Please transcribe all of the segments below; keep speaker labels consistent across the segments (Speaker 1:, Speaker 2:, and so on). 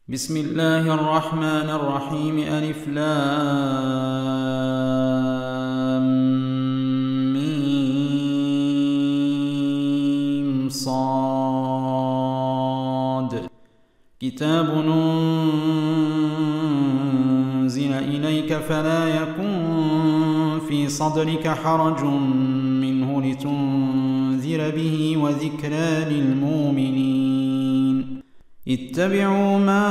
Speaker 1: بسم الله الرحمن الرحيم. ألف لام ميم صاد. كتاب أنزل إليك فلا يكن في صدرك حرج منه لتنذر به وذكرى للمؤمنين. اتبعوا ما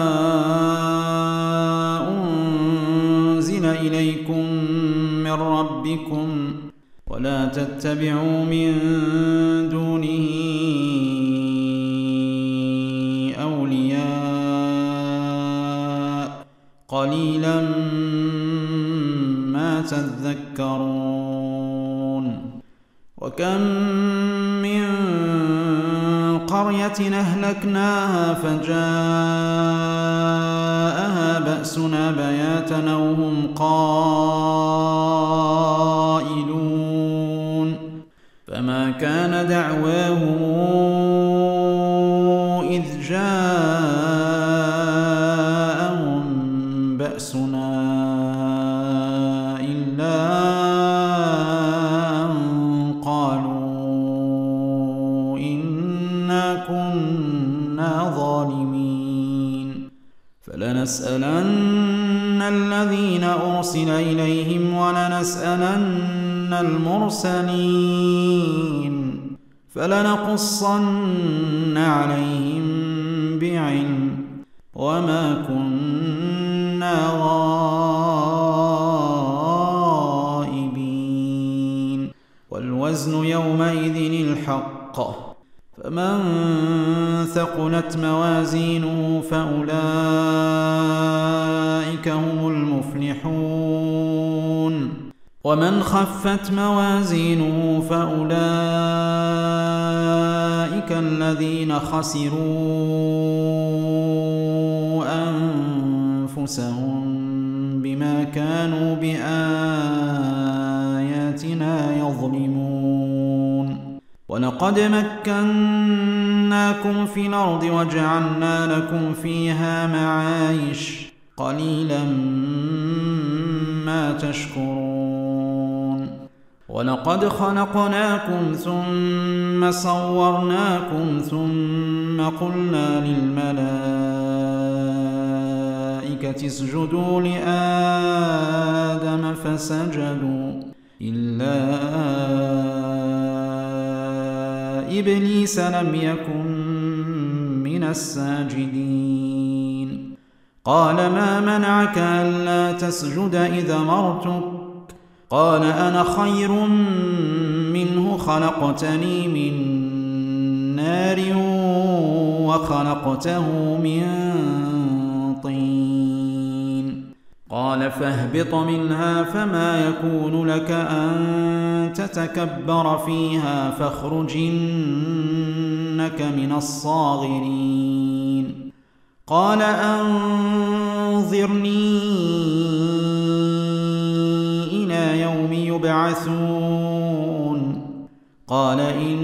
Speaker 1: أنزل إليكم من ربكم ولا تتبعوا من دونه أولياء قليلا ما تذكرون. وكم من قرية أهلكناها فجاءها بأسنا بياتا أو هم قائلون. فما كان دعواهم إذ جاءهم بأسنا إلا كنا ظالمين. فلنسألن الذين أرسل إليهم ولنسألن المرسلين فلنقصن عليهم بعلم وما كنا غائبين. والوزن يومئذ الحق فمن ثقلت موازينه فأولئك هم المفلحون. ومن خفت موازينه فأولئك الذين خسروا أنفسهم بما كانوا بآياتنا يظلمون. ولقد مكناكم في الأرض وجعلنا لكم فيها معايش قليلا ما تشكرون. ولقد خلقناكم ثم صورناكم ثم قلنا للملائكة اسجدوا لآدم فسجدوا إلا إبليس لم يكن من الساجدين. قال ما منعك ألا تسجد إذا أمرتك؟ قال أنا خير منه خلقتني من نار وخلقته من طين. قال فاهبط منها فما يكون لك أن تتكبر فيها فاخرج إنك من الصاغرين. قال أنظرني إلى يوم يبعثون. قال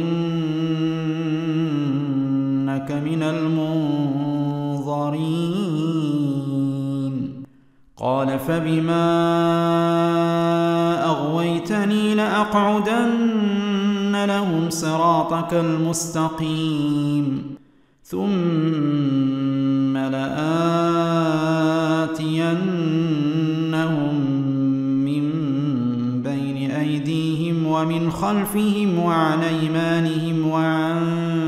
Speaker 1: إنك من المنظرين. قال فبما أغويتني لأقعدن لهم صراطك المستقيم ثم لآتينهم من بين أيديهم ومن خلفهم وعن أيمانهم وعن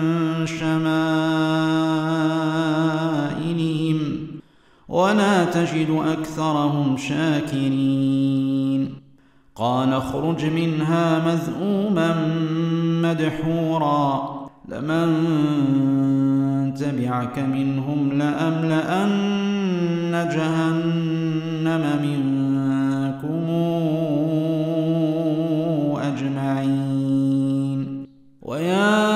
Speaker 1: شمائلهم ولا تجد أكثرهم شاكرين. قال اخرج منها مذءوما مدحورا لمن تبعك منهم لأملأن جهنم منكم أجمعين. ويا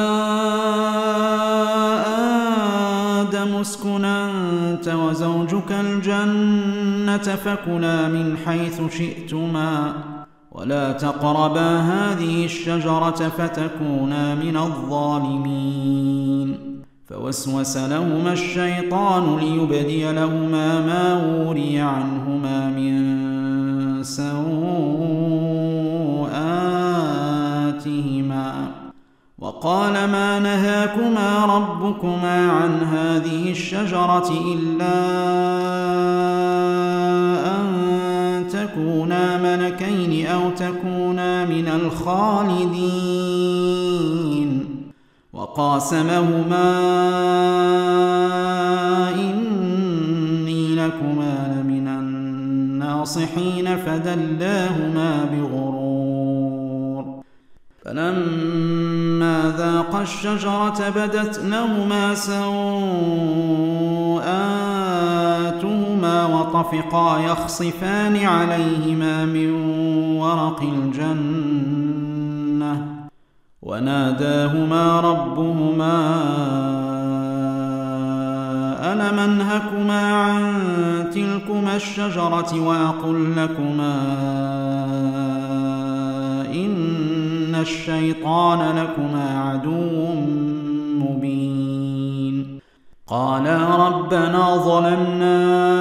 Speaker 1: آدم اسكن أنت وزوجك الجنة فكلا من حيث شئتما ولا تقربا هذه الشجرة فتكونا من الظالمين. فوسوس لهما الشيطان ليبدي لهما ما وري عنهما من سوآتهما وقال ما نهاكما ربكما عن هذه الشجرة إلا أن تكونا ملكين أو تكونا من الخالدين وقاسمهما إني لكما لمن الناصحين فدلاهما بغرور فلما ذاقا الشجرة بدت لهما سوآتهما وطفقا يخصفان عليهما من ورق الجنة وناداهما ربهما ألم أنهكما عن تلكما الشجرة وأقل لكما إن الشيطان لكما عدو مبين قالا ربنا ظلمنا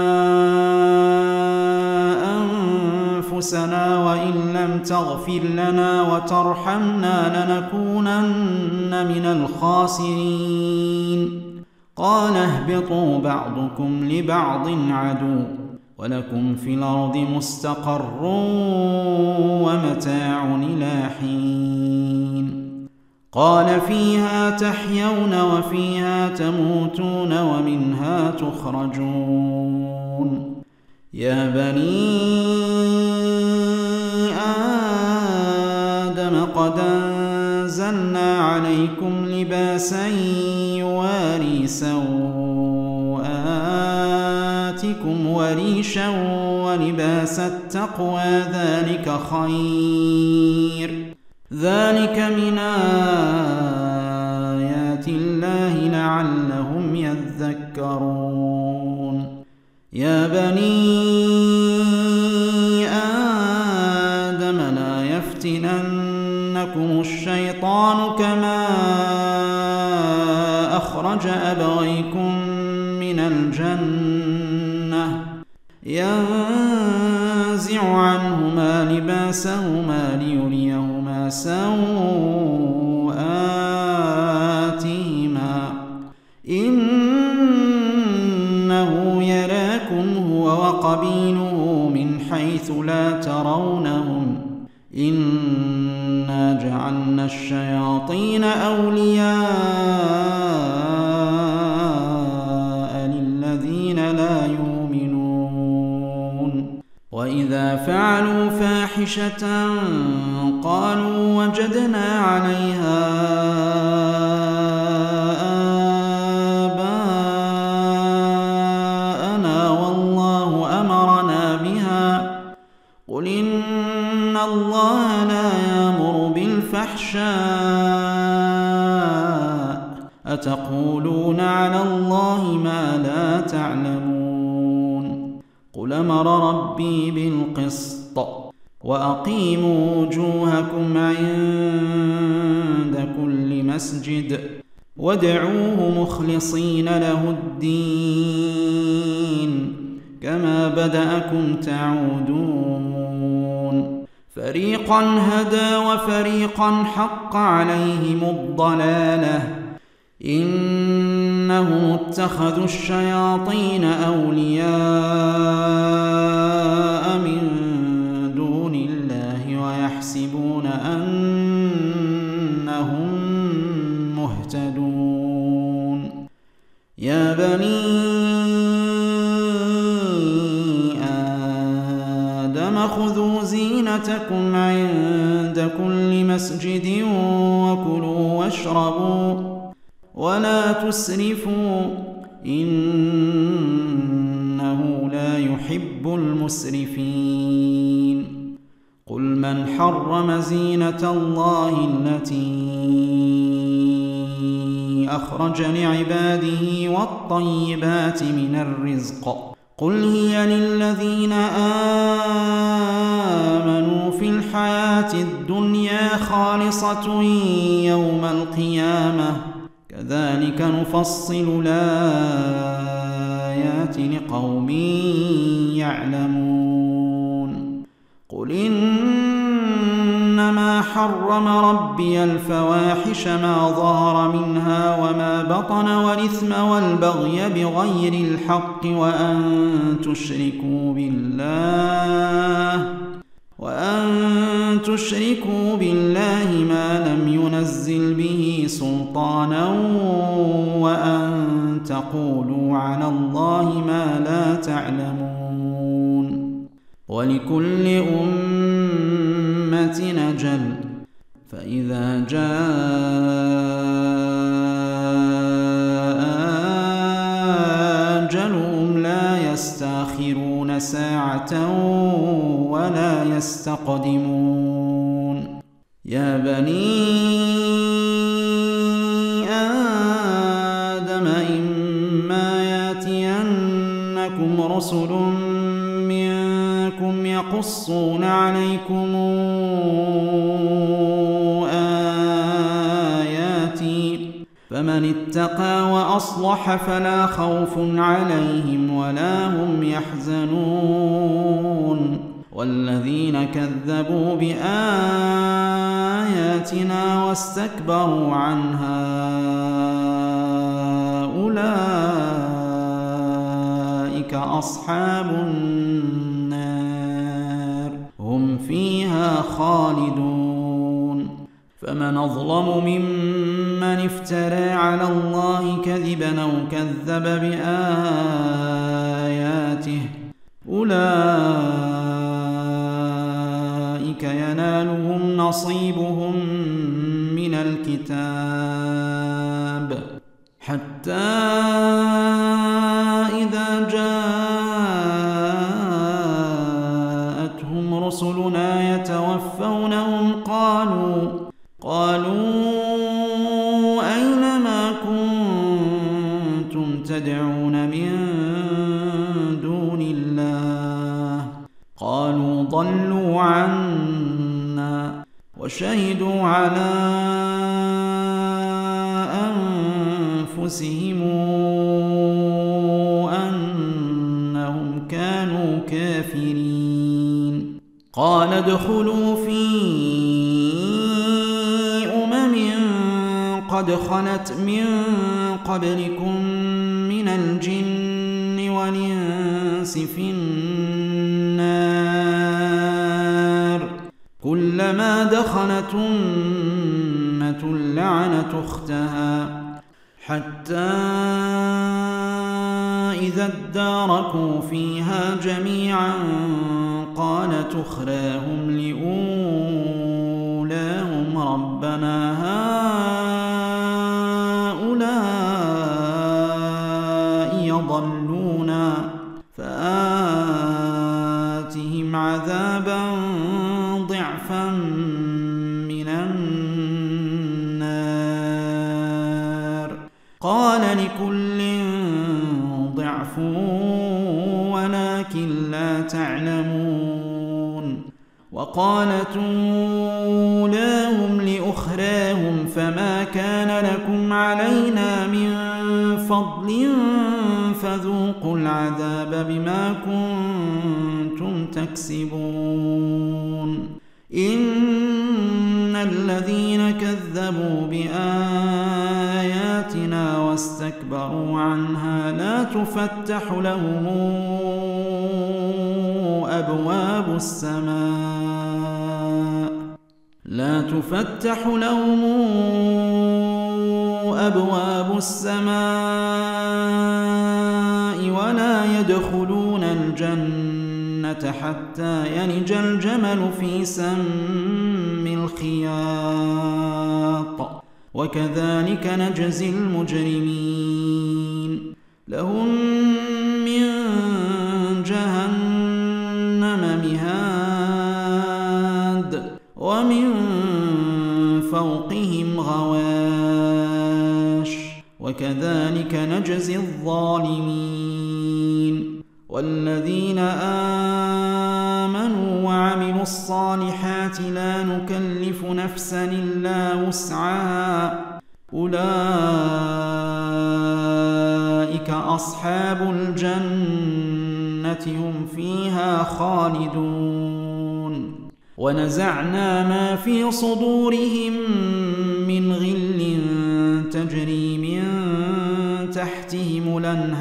Speaker 1: أنفسنا وإن لم تغفر لنا وترحمنا لنكونن من الخاسرين قال اهبطوا بعضكم لبعض عدو ولكم في الأرض مستقر ومتاع إلى حين قال فيها تحيون وفيها تموتون ومنها تخرجون يا بني آدم قد أنزلنا عليكم لباسا يواري سوآتكم وريشا ولباس التقوى ذلك خير ذلك من آيات الله لعلهم يذكرون يا بني آدم لا يفتننكم الشيطان كما أخرج أبويكم من الجنة ينزع عنهما لباسهما ليريهما سوآتهما إنه يراكم هو وقبيله من حيث لا ترونهم إنا جعلنا الشياطين أولياء للذين لا يؤمنون وإذا فعلوا فاحشة قالوا وجدنا عليها آباءنا والله أمرنا بها قل إن الله لا يأمر بالفحشاء أتقولون على الله ما لا تعلمون قل أمر ربي بالقسط وأقيموا وجوهكم عند كل مسجد وادعوه مخلصين له الدين كما بدأكم تعودون فريقا هدى وفريقا حق عليهم الضلالة إنهم اتخذوا الشياطين أولياء من دون الله ويحسبون أنهم مهتدون يا بني آدم خذوا زينتكم عند كل مسجد وكلوا واشربوا ولا تسرفوا إنه لا يحب المسرفين قل من حرم زينة الله التي أخرج لعباده والطيبات من الرزق قل هي للذين آمنوا في الحياة الدنيا خالصة يوم القيامة كذلك نفصل الآيات لقوم يعلمون قل إنما حرم ربي الفواحش ما ظهر منها وما بطن والإثم والبغي بغير الحق وأن تشركوا بالله ما لم ينزل به سلطانا وأن تقولوا على الله ما لا تعلمون ولكل أمة أجل فإذا جاء أجلهم لا يستأخرون ساعة ولا يستقدمون يا بني آدم إما يأتينكم رسل منكم يقصون عليكم آياتي فمن اتقى وأصلح فلا خوف عليهم ولا هم يحزنون والذين كذبوا بآياتنا واستكبروا عنها أولئك أصحاب النار هم فيها خالدون فمن أظلم ممن افترى على الله كذبا أو كذب بآياته أولئك ينالهم نصيبهم من الكتاب حتى إذا جاءتهم رسلنا يتوفونهم قالوا أين ما كنتم تدعون من دون الله قالوا ضلوا عنا وشهدوا على أنفسهم أنهم كانوا كافرين قال ادخلوا في قد خلت من قبلكم من الجن والإنس في النار كلما دخلت أمة لعنت أختها حتى إذا اداركوا فيها جميعا قالت أخراهم لأولاهم ربنا هؤلاء يضلونا فآتهم عذابا ضعفا من النار قال لكل ضعف ولكن لا تعلمون وقالت أولاهم لأخراهم فما كان لكم علينا من فضل فذوقوا العذاب بما كنتم تكسبون إن الذين كذبوا بآياتنا واستكبروا عنها لا تفتح لهم أبواب السماء ولا يدخلون الجنة حتى يلج الجمل في سم الخياط وكذلك نجزي المجرمين لهم من جهنم مهاد ومن فوقهم غواش وكذلك نجزي الظالمين والذين آمنوا وعملوا الصالحات لا نكلف نفسا إلا وسعها أولئك أصحاب الجنة هم فيها خالدون ونزعنا ما في صدورهم من غل تجري من تحتهم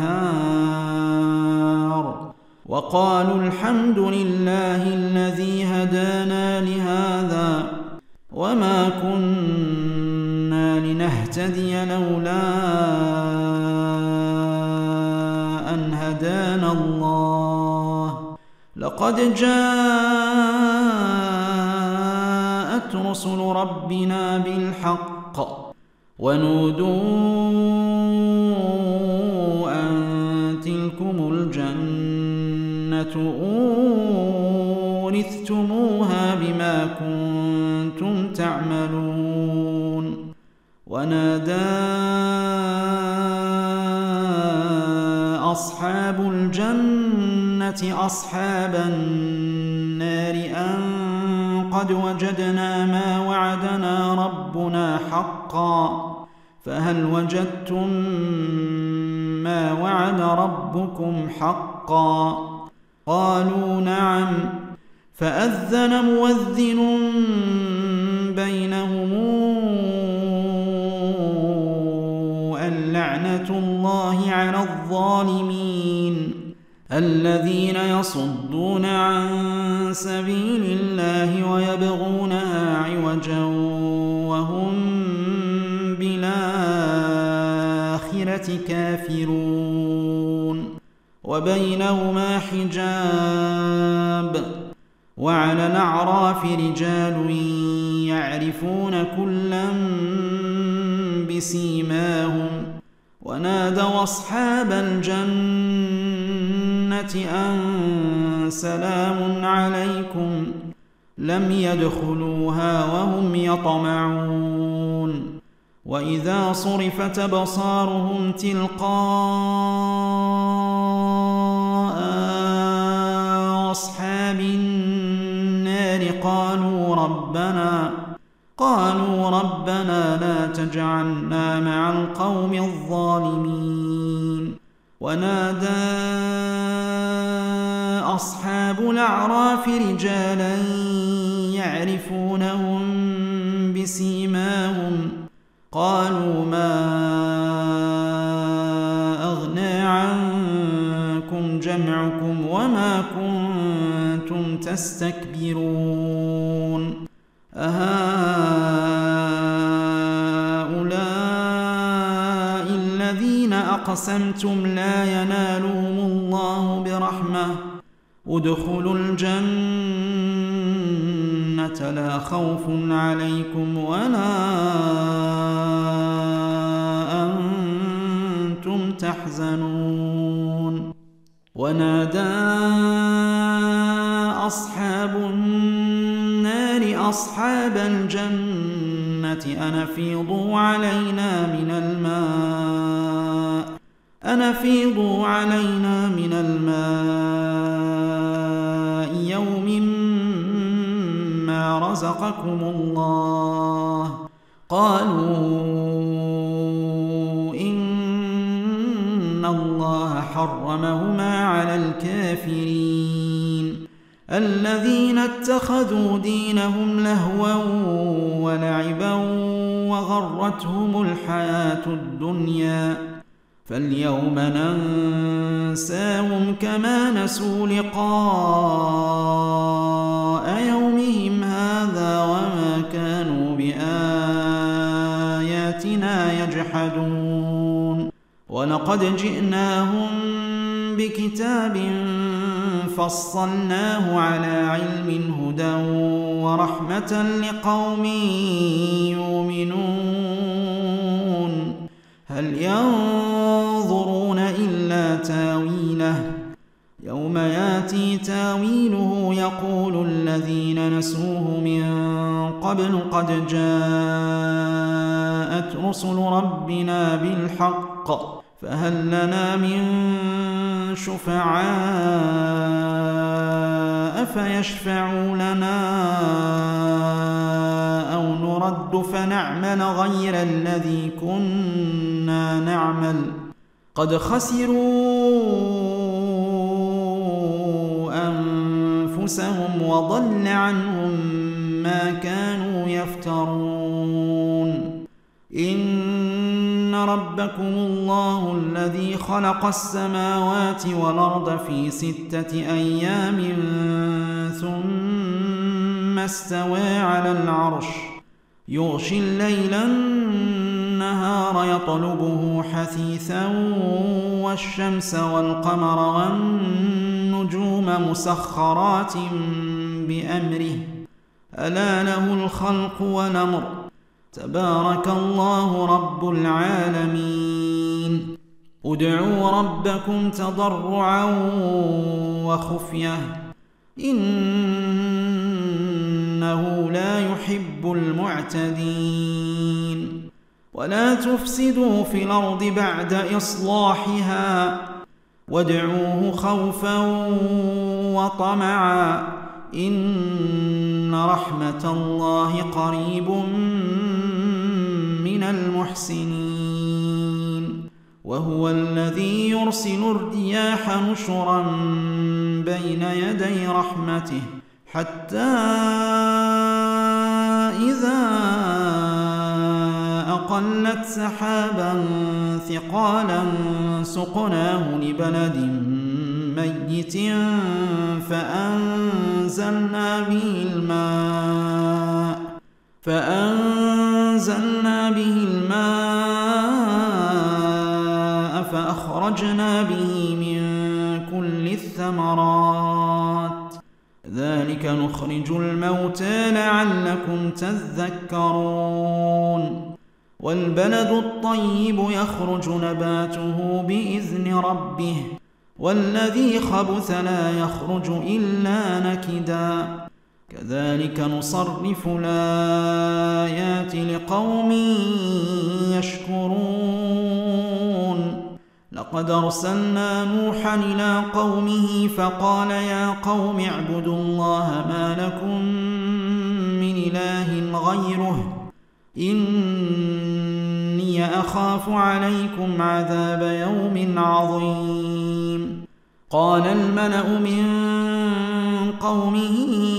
Speaker 1: الأنهار وقالوا الحمد لله الذي هدانا لهذا وما كنا لنهتدي لولا أن هدانا الله لقد جاءت رسل ربنا بالحق ونودوا أن تلكم الجنة أورثتموها بما كنتم تعملون ونادى أصحاب الجنة أصحاب النار أن قد وجدنا ما وعدنا ربنا حقا فهل وجدتم ما وعد ربكم حقا قالوا نعم فأذن مؤذن بينهم اللعنة الله على الظالمين الذين يصدون عن سبيل الله ويبغونها عوجا وهم بالآخرة كافرون وبينهما حجاب وعلى الأعراف رجال يعرفون كلا بسيماهم ونادوا أصحاب الجنة أن سلام عليكم لم يدخلوها وهم يطمعون وإذا صرفت أبصارهم تلقاء أصحاب النار قالوا ربنا لا تجعلنا مع القوم الظالمين ونادى أصحاب الأعراف رجالا يعرفونهم بسيماهم قالوا ما أغنى عنكم جمعكم وما كنتم تستكبرون أهؤلاء الذين أقسمتم لا ينالهم الله برحمة ادخلوا الجنة لا خوف عليكم ولا أنتم تحزنون ونادى أصحاب النار أصحاب الجنة أن أفيضوا علينا من الماء يوم ما رزقكم الله قالوا إن الله حرمهما على الكافرين الذين اتخذوا دينهم لهوا ولعبا وغرتهم الحياة الدنيا فاليوم ننساهم كما نسوا لقاء يومهم هذا وما كانوا بآياتنا يجحدون ولقد جئناهم بكتاب فصلناه على علم هدى ورحمة لقوم يؤمنون هل ينظرون إلا تاويله يوم ياتي تاويله يقول الذين نسوه من قبل قد جاءت رسل ربنا بالحق فهل لنا من شفعاء فيشفعوا لنا أو نرد نرد فنعمل غير الذي كنا نعمل قد خسروا أنفسهم وضل عنهم ما كانوا يفترون إن ربكم الله الذي خلق السماوات والأرض في 6 أيام ثم استوى على العرش يغشي الليل النهار يطلبه حثيثا والشمس والقمر والنجوم مسخرات بأمره ألا له الخلق والأمر تبارك الله رب العالمين ادعوا ربكم تضرعا وخفية إنه لا يحب المعتدين ولا تفسدوا في الأرض بعد إصلاحها وادعوه خوفا وطمعا إن رحمة الله قريب من المحسنين وهو الذي يرسل الرياح نشرا بين يدي رحمته حتى إذا أقلت سحابا ثقالا سقناه لبلد ميت فأنزلنا به الماء فأخرجنا به من كل الثمرات ذلك نخرج الموتى لعلكم تذكرون والبلد الطيب يخرج نباته بإذن ربه والذي خبث لا يخرج إلا نكدا كذلك نصرف الآيات لقوم يشكرون لقد أرسلنا نوحا إلى قومه فقال يا قوم اعبدوا الله ما لكم من إله غيره إني أخاف عليكم عذاب يوم عظيم قال الملأ من قومه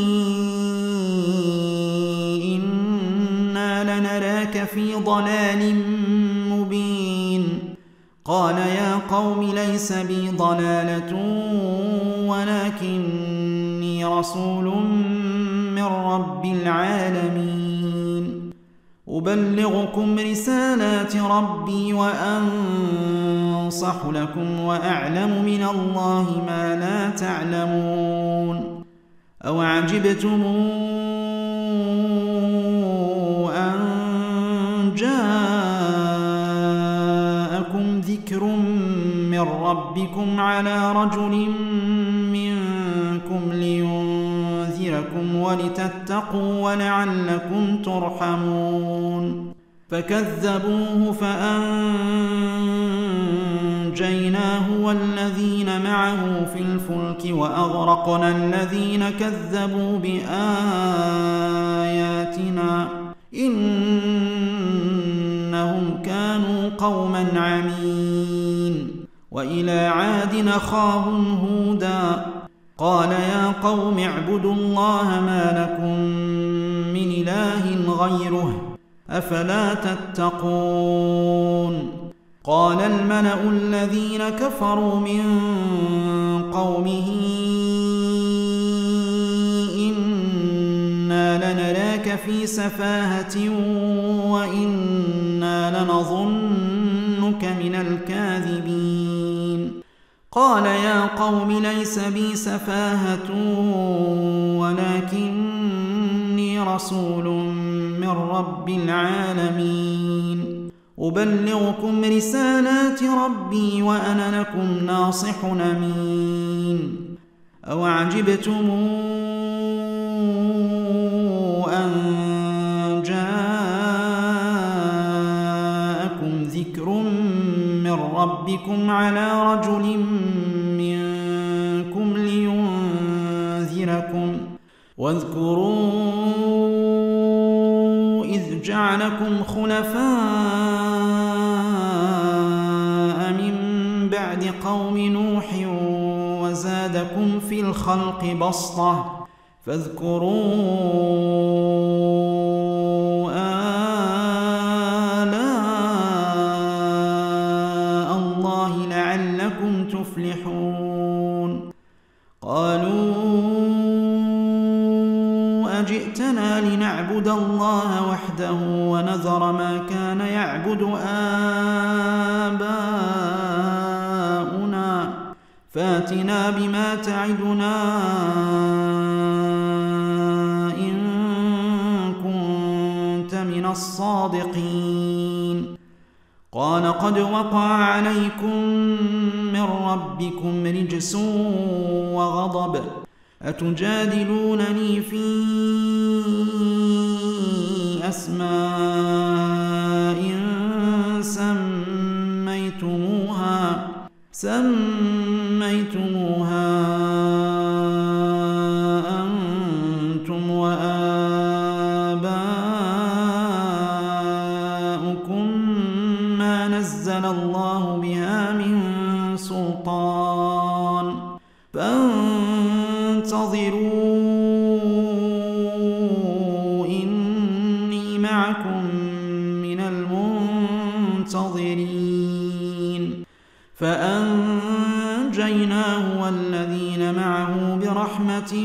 Speaker 1: إنا لنراك في ضلال مبين قال يا قوم ليس بي ضلالة ولكني رسول من رب العالمين أبلغكم رسالات ربي وأنصح لكم وأعلم من الله ما لا تعلمون أو عجبتم أن جاءكم ذكر من ربكم على رجل منكم لينذركم ولتتقوا ولعلكم ترحمون فكذبوه فأنجيناه والذين معه في الفلك وأغرقنا الذين كذبوا بآياتنا إنهم كانوا قوما عمين وإلى عاد أخاهم هودا قال يا قوم اعبدوا الله ما لكم من إله غيره أفلا تتقون قال الملأ الذين كفروا من قومه إنا لنراك في سفاهة وإنا لنظنك من الكاذبين قال يا قوم ليس بي سفاهة ولكني رسول من رب العالمين أبلغكم رسالات ربي وأنا لكم ناصح أمين أو عجبتم أن جاءكم ذكر من ربكم على رجل منكم لينذركم واذكروا إذ جعلكم خلفاء من بعد قوم نوح وزادكم في الخلق بسطة فاذكروا آلاء الله لعلكم تفلحون قالوا أجئتنا لنعبد الله وحده ونذر ما كان يعبد آباؤنا فاتنا بما تعدنا إن كنت من الصادقين قال قد وقع عليكم من ربكم رجس وغضب أتجادلونني في أسماء سميتموها أنتم وآباؤكم ما نزل الله بها من سلطان فانتظروا إني معكم من المنتظرين فأنجيناه والذين معه برحمة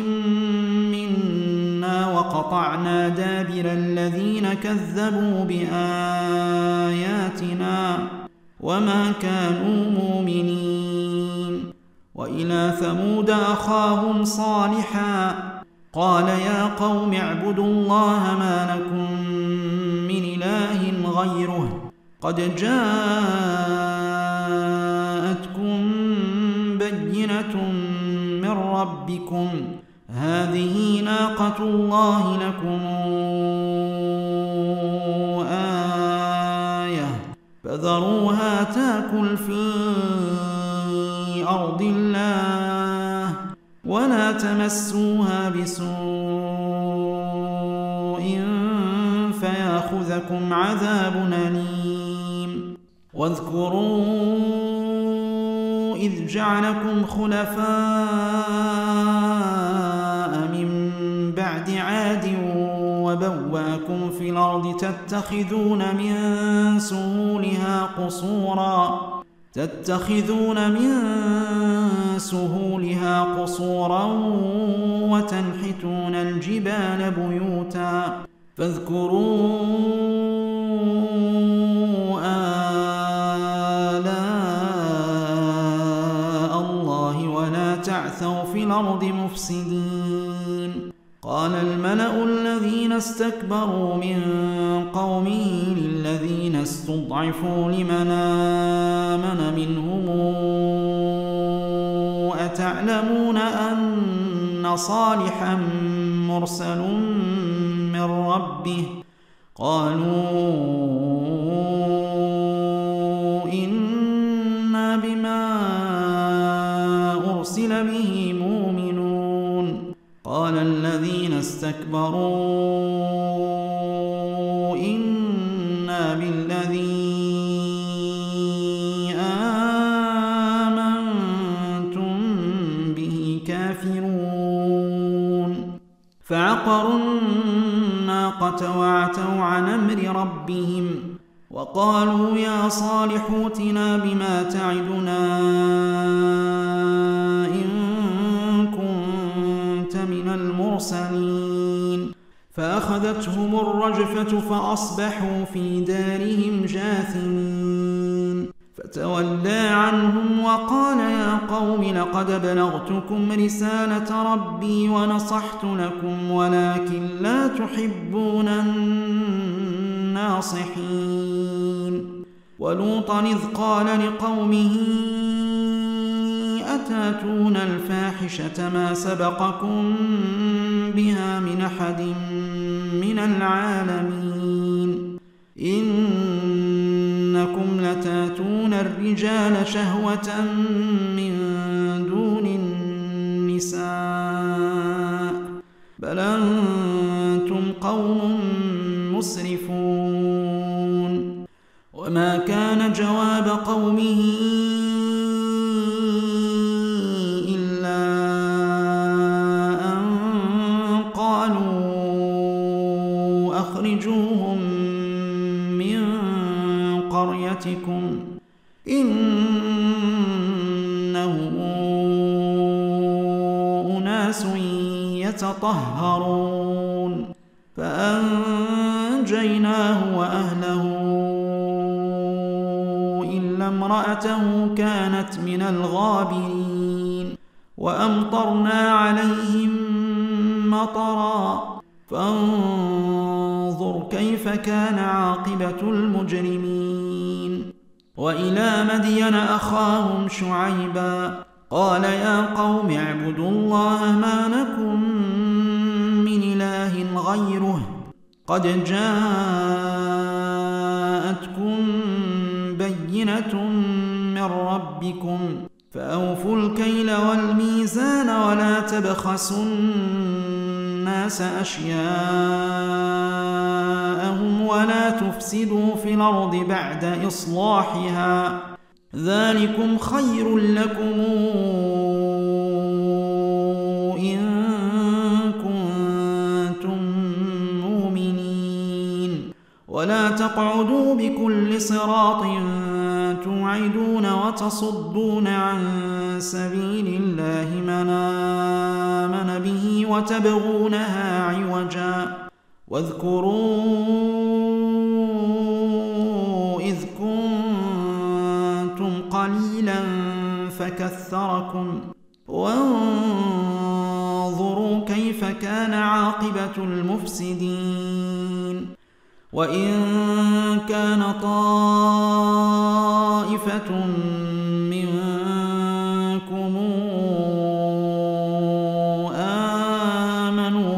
Speaker 1: منا وقطعنا دابر الذين كذبوا بآياتنا وما كانوا مؤمنين وإلى ثمود أخاهم صالحا قال يا قوم اعبدوا الله ما لكم من إله غيره قد جاءتكم بينة من ربكم هذه ناقة الله لكم آية فذروها تاكل في أرض الله ولا تمسوها بسوء فيأخذكم عذاب أليم واذكروا إذ جعلكم خلفاء من بعد عاد وبواكم في الأرض تتخذون من سهولها قصورا وتنحتون الجبال بيوتا فاذكروا آلاء الله ولا تعثوا في الأرض مفسدين قال الملأ الذين استكبروا من قومه للذين استضعفوا لمن آمن منهم أتعلمون أن صالحا مرسل من ربه قالوا إنا بما أرسل به مؤمنون قال الذين استكبروا إنا بالذي آمنتم به كافرون فعقروا الناقة وعتوا عن أمر ربهم وقالوا يا صالح ائتنا بما تعدنا إن كنت من المرسلين فأخذتهم الرجفة فأصبحوا في دارهم جاثمين فتولى عنهم وقال يا قوم لقد بلغتكم رسالة ربي ونصحت لكم ولكن لا تحبون الناصحين ولوطا إذ قال لقومه أتاتون الفاحشة ما سبقكم بها من أحد من العالمين إنكم لتاتون الرجال شهوة من دون النساء بل أنتم قوم مسرفون أناس يتطهرون فأنجيناه وأهله إلا امرأته كانت من الغابرين وأمطرنا عليهم مطرا فانظر كيف كان عاقبة المجرمين وإلى مدين أخاهم شعيبا قال يا قوم اعبدوا الله ما لكم من إله غيره قد جاءتكم بينة من ربكم فأوفوا الكيل والميزان ولا تبخسوا الناس أشياءهم ولا تفسدوا في الأرض بعد إصلاحها ذلكم خير لكم إن كنتم مؤمنين ولا تقعدوا بكل صراط توعدون وتصدون عن سبيل الله من آمن به وتبغونها عوجا واذكروا إذ كنتم قليلا فكثركم وانظروا كيف كان عاقبة المفسدين وإن كان طائفة منكم آمنوا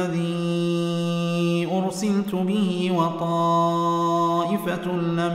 Speaker 1: بالذي أرسلت به وطائفة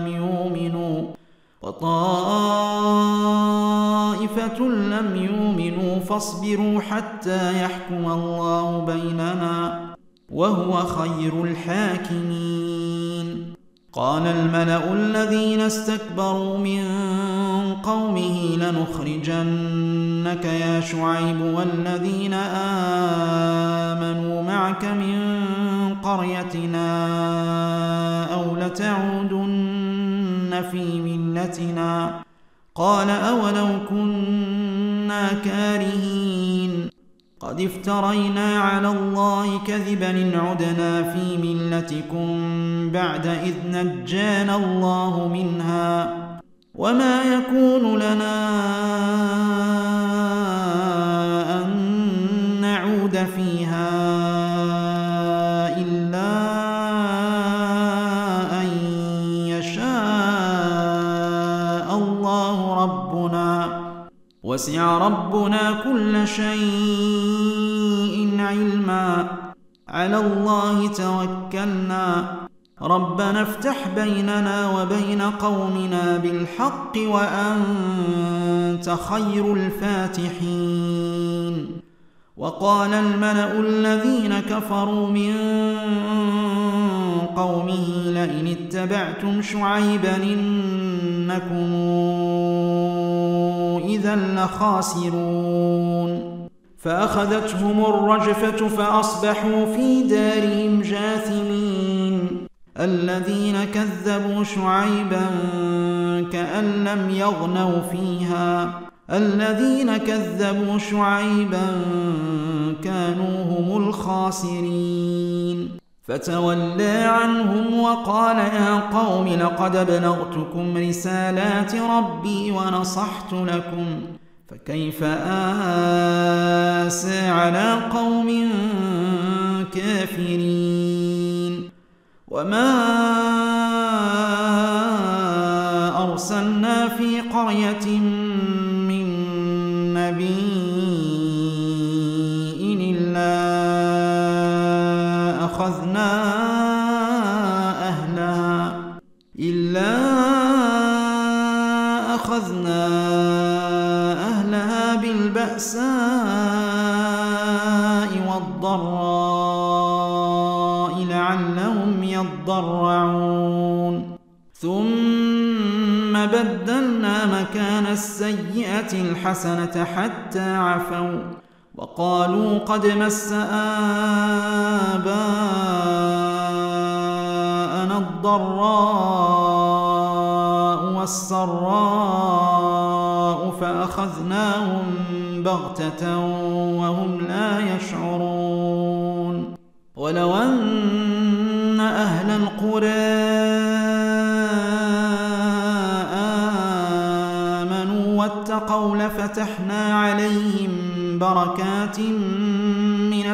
Speaker 1: لم يؤمنوا فاصبروا حتى يحكم الله بيننا وهو خير الحاكمين قال الملأ الذين استكبروا من قومه لنخرجنك يا شعيب والذين آمنوا معك من قريتنا أو لتعودن في ملتنا قال أولو كنا كارهين قد افترينا على الله كذبا إن عدنا في ملتكم بعد إذ نجانا الله منها وما يكون لنا أن نعود فيها إلا أن يشاء الله ربنا وسع ربنا كل شيء علما على الله توكلنا ربنا افتح بيننا وبين قومنا بالحق وأنت خير الفاتحين وقال الملأ الذين كفروا من قومه لئن اتبعتم شعيبا إنكم إذا لخاسرون فأخذتهم الرجفة فأصبحوا في دارهم جاثمين الذين كذبوا شعيبا كأن لم يغنوا فيها الذين كذبوا شعيبا كانوا هم الخاسرين فتولى عنهم وقال يا قوم لقد أبلغتكم رسالات ربي ونصحت لكم فكيف آسى على قوم كافرين وما أرسلنا في قرية من نبي إلا أخذنا أهلها بالبأساء والضراء لعلهم يضرعون ثم بدلنا مكان السيئة الحسنة حتى عفوا وقالوا قد مس آباءنا الضراء والسراء فأخذناهم بغتة وهم لا يشعرون ولو أن أهل القرى آمنوا واتقوا لفتحنا عليهم بركات من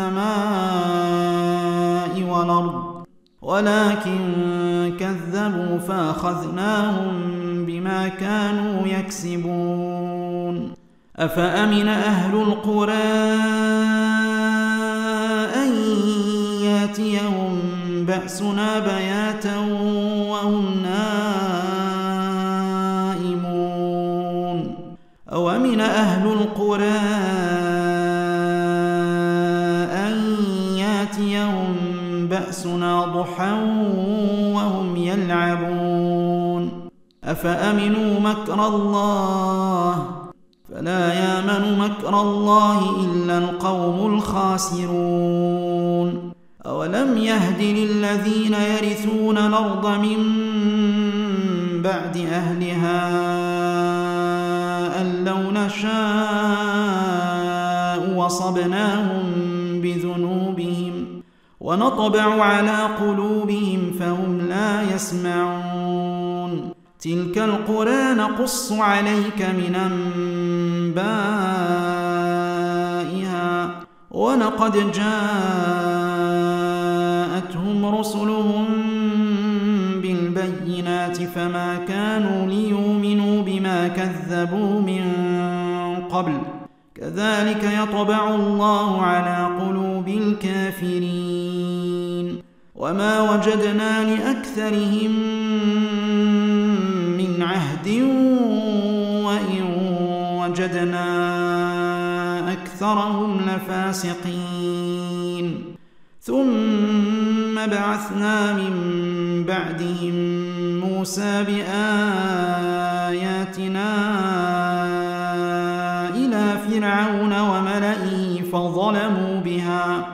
Speaker 1: السماء والأرض ولكن كذبوا فأخذناهم بما كانوا يكسبون أفأمن أهل القرى أن يأتيهم بأسنا بياتا وهم نائمون أوأمن أهل القرى أن يأتيهم بأسنا ضحى وهم يلعبون أفأمنوا مكر الله فلا يامن مكر الله إلا القوم الخاسرون أولم يهد للذين يرثون الأرض من بعد أهلها أن لو نشاء وصبناهم بذنوبهم ونطبع على قلوبهم فهم لا يسمعون تلك القرى نقص عليك من أنبائها ولقد جاءتهم رسلهم بالبينات فما كانوا ليؤمنوا بما كذبوا من قبل كذلك يطبع الله على قلوب الكافرين وما وجدنا لأكثرهم من عهد وإن وجدنا أكثرهم لفاسقين ثم بعثنا من بعدهم موسى بآياتنا إلى فرعون وملئه فظلموا بها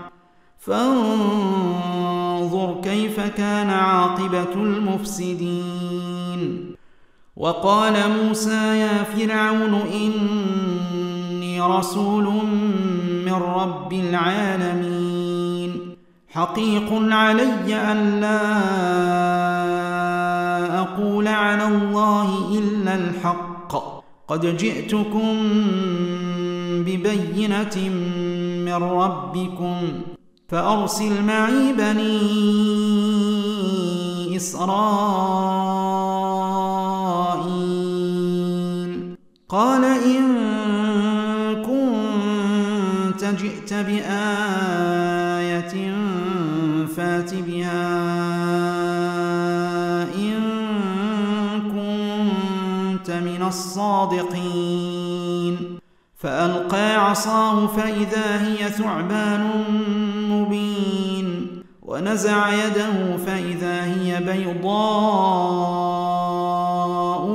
Speaker 1: فانظر كيف كان عاقبة المفسدين وقال موسى يا فرعون إني رسول من رب العالمين حقيق علي أن لا أقول على الله إلا الحق قد جئتكم ببينة من ربكم فأرسل معي بني إسرائيل قال إن كنت جئت بآية فات بها إن كنت من الصادقين فألقى عصاه فإذا هي ثعبان مبين ونزع يده فإذا هي بيضاء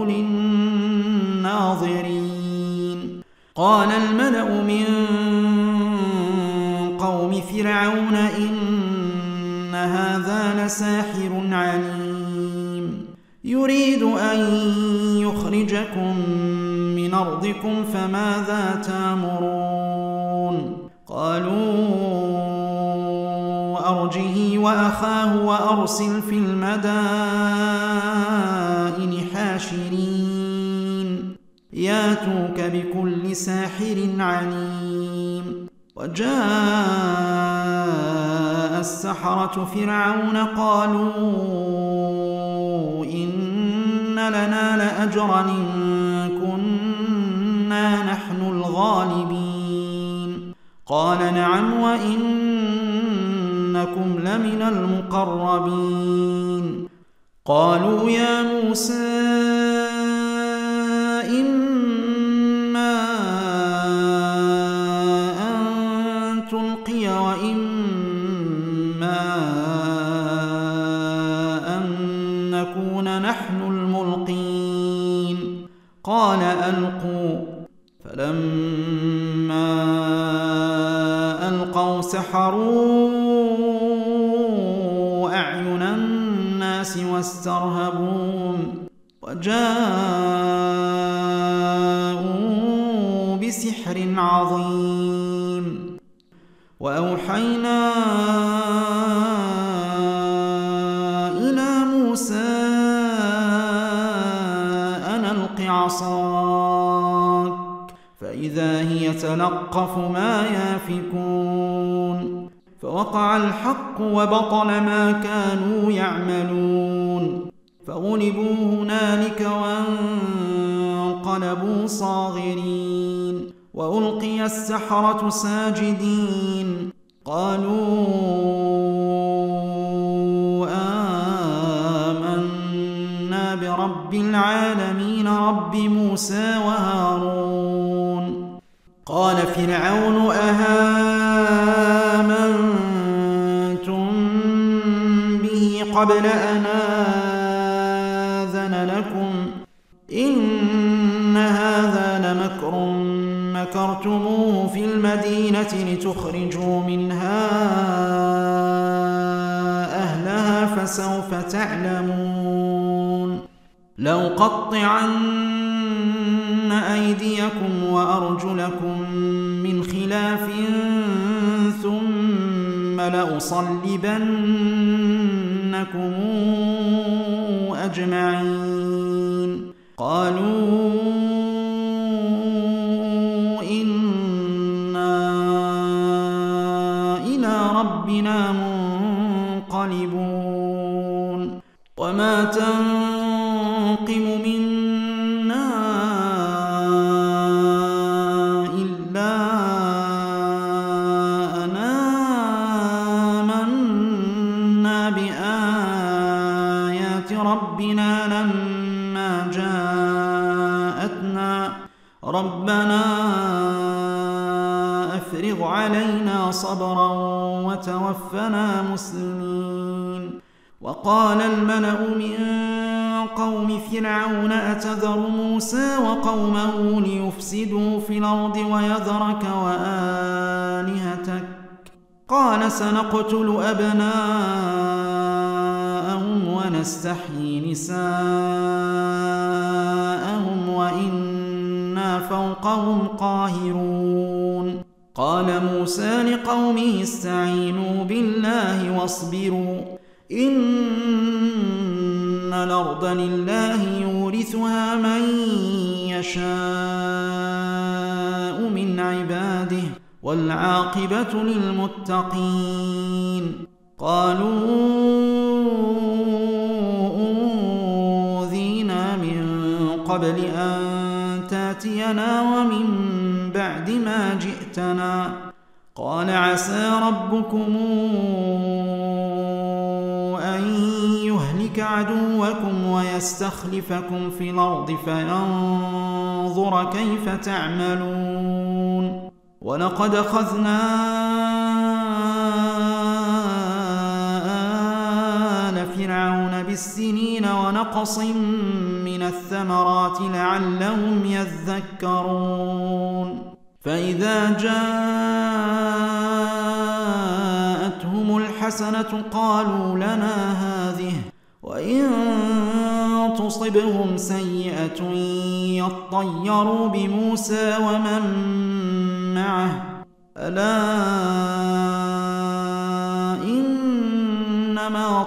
Speaker 1: للناظرين قال الملأ من قوم فرعون إن هذا لساحر عليم يريد أن يخرجكم من أرضكم فماذا تأمرون قالوا أرجه وأخاه وأرسل في المدائن حاشرين ياتوك بكل ساحر عليم وجاء السحرة فرعون قالوا إن لنا لأجرا إن كنا نحن الغالبين قال نعم وإنكم لمن المقربين قالوا يا موسى إما أن تلقي وإما أن نكون نحن الملقين قال ألقوا فلما ألقوا سحروا أعين الناس واسترهبوهم وجاءوا بسحر عظيم. وأوحينا إلى موسى أن ألق عصاك فإذا هي تلقف ما يافكون فوقع الحق وبطل ما كانوا يعملون فغلبوا هنالك وانقلبوا صاغرين وألقي السحرة ساجدين قالوا آمنا برب العالمين رب موسى وهارون. قال فرعون أهامنتم به قبل أن آذن لكم إن هذا لمكر مكرتموه في المدينة لتخرجوا منها أهلها فسوف تعلمون. لأقطعن أيديكم وأرجلكم من خلاف ثم لأصلبنكم أجمعين. قالوا إنا إلى ربنا منقلبون. وما تنقم منا إلا أن آمنا بآيات ربنا لما جاءتنا ربنا أفرغ علينا صبرا وتوفنا مسلمين. وقال الملأ من قوم فرعون أتذر موسى وقومه ليفسدوا في الأرض ويذرك وآلهتك قال سنقتل أبناءهم ونستحيي نساءهم وإنا فوقهم قاهرون. قال موسى لقومه استعينوا بالله واصبروا إن الأرض لله يورثها من يشاء من عباده والعاقبة للمتقين. قالوا أوذينا من قبل أن تاتينا ومن بعد ما جئتنا قال عسى ربكم أن يهلك عدوكم ويستخلفكم في الأرض فينظر كيف تعملون. ولقد أخذنا آل فرعون بالسنين ونقص من الثمرات لعلهم يذكرون. فإذا جاءتهم الحسنة قالوا لنا هذه وإن تصبهم سيئة يطيروا بموسى ومن معه ألا إنما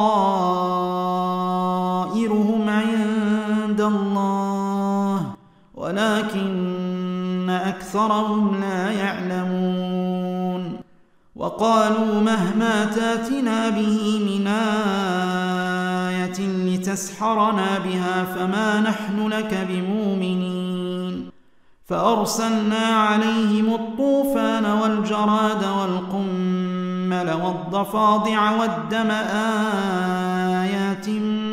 Speaker 1: طائرهم عند الله ولكن أكثرهم لا يعلمون. وقالوا مهما تاتنا به من آية لتسحرنا بها فما نحن لك بمؤمنين. فأرسلنا عليهم الطوفان والجراد والقمل والضفادع والدم آيات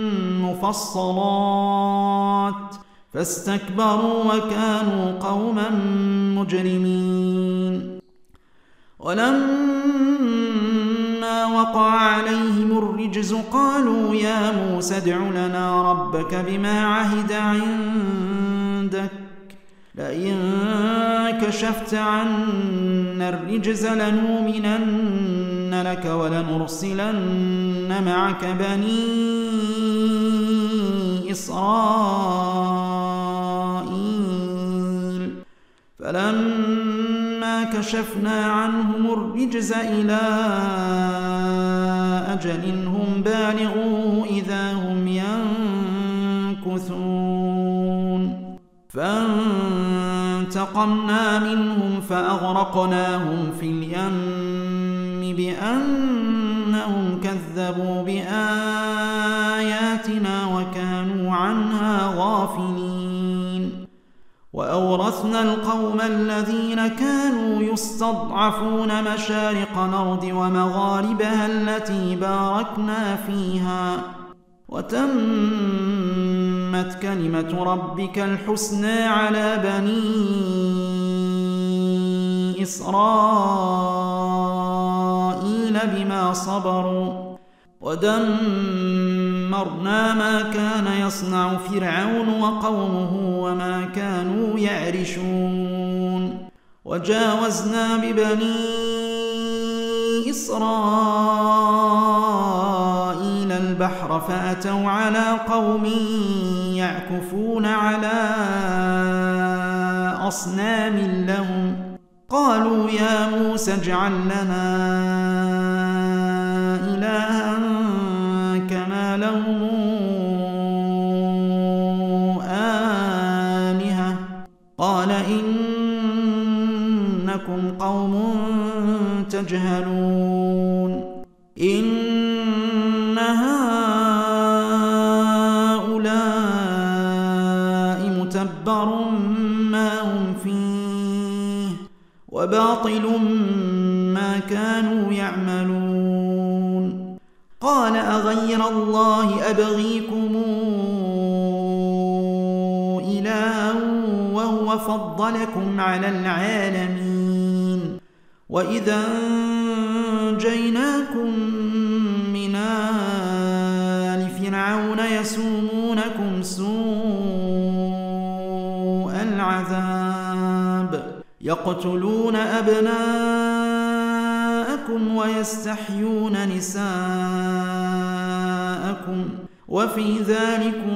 Speaker 1: مفصلات فاستكبروا وكانوا قوما مجرمين. ولما وقع عليهم الرجز قالوا يا موسى ادع لنا ربك بما عهد عندك لئن كشفت عنا الرجز لنؤمنن لك ولنرسلن معك بني إسرائيل فلما كشفنا عنهم الرجز إلى أجل هم بالغوه إذا هم ينكثون فانتقمنا منهم فأغرقناهم في اليم بأنهم كذبوا بآياتنا وكانوا عنها غافلين وأورثنا القوم الذين كانوا يستضعفون مشارق الأرض ومغاربها التي باركنا فيها وتمت كلمة ربك الحسنى على بني إسرائيل بما صبروا ودمرنا ما كان يصنع فرعون وقومه وما كانوا يعرشون وجاوزنا ببني إسرائيل البحر فأتوا على قوم يعكفون على أصنام لهم قالوا يا موسى اجعل لنا إلها كما لهم آلهة قال إنكم قوم تجهلون إن هؤلاء متبر ما هم فيه وباطل ما كانوا يعملون قال أغير الله أبغيكم إلها وهو فضلكم على العالمين وإذا أنجيناكم من آل فرعون يسومونكم سوء العذاب يقتلون أبناءكم ويستحيون نساءكم وفي ذلكم